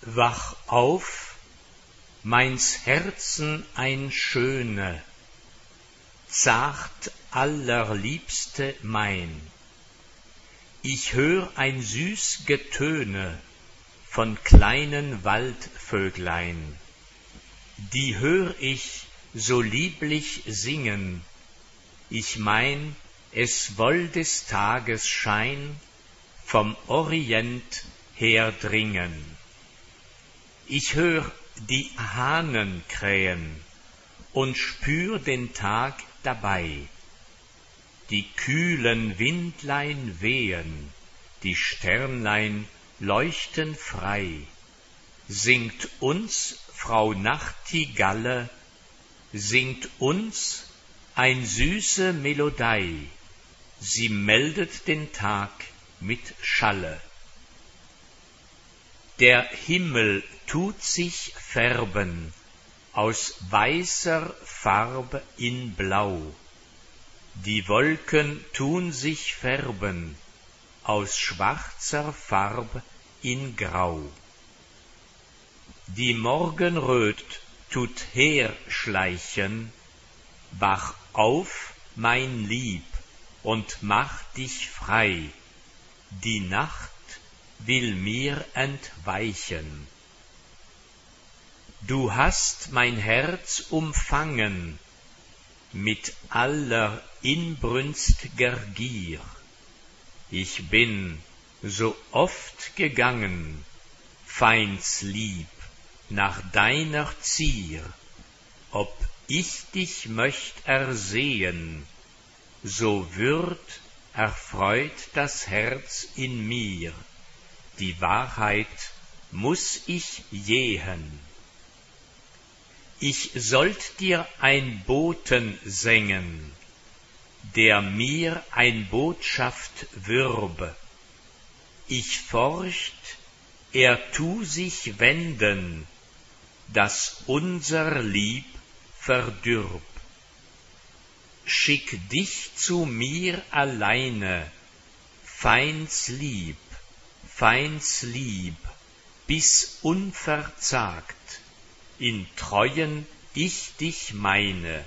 Wach auf, meins Herzen ein Schöne, zart allerliebste mein. Ich hör ein süß Getöne von kleinen Waldvöglein, die hör ich so lieblich singen. Ich mein, es woll des Tages Schein vom Orient her dringen. Ich hör die Hahnen krähen und spür den Tag dabei. Die kühlen Windlein wehen, die Sternlein leuchten frei. Singt uns Frau Nachtigalle, singt uns ein süße Melodei. Sie meldet den Tag mit Schalle. Der Himmel tut sich färben aus weißer Farb in Blau. Die Wolken tun sich färben aus schwarzer Farb in Grau. Die Morgenröt tut herschleichen. Wach auf, mein Lieb, und mach dich frei. Die Nacht will mir entweichen. Du hast mein Herz umfangen mit aller inbrünst'ger Gier. Ich bin so oft gegangen, Feindslieb, nach deiner Zier. Ob ich dich möcht ersehen, so würd erfreut das Herz in mir. Die Wahrheit muß ich jähen. Ich sollt dir ein Boten sengen, der mir ein Botschaft würbe. Ich forcht, er tu sich wenden, dass unser Lieb verdürb. Schick dich zu mir alleine, Feindslieb, bis unverzagt, in Treuen ich dich meine.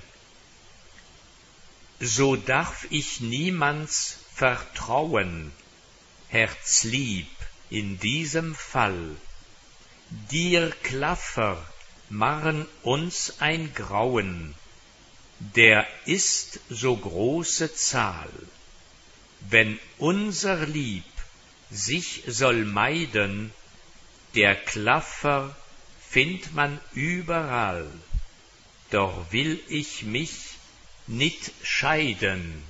So darf ich niemands vertrauen, Herzlieb, in diesem Fall. Dir Klaffer marren uns ein Grauen, der ist so große Zahl. Wenn unser Lieb sich soll meiden, der Klaffer findt man überall, doch will ich mich nit scheiden.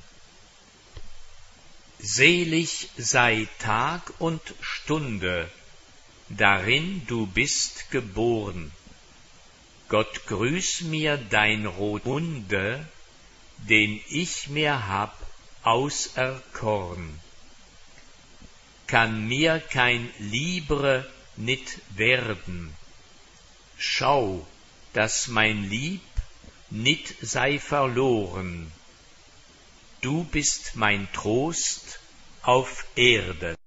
Selig sei Tag und Stunde, darin du bist geborn. Gott grüß mir dein Rotunde, den ich mir hab auserkorn. Kann mir kein Liebre nit werden. Schau, dass mein Lieb nit sei verloren. Du bist mein Trost auf Erden.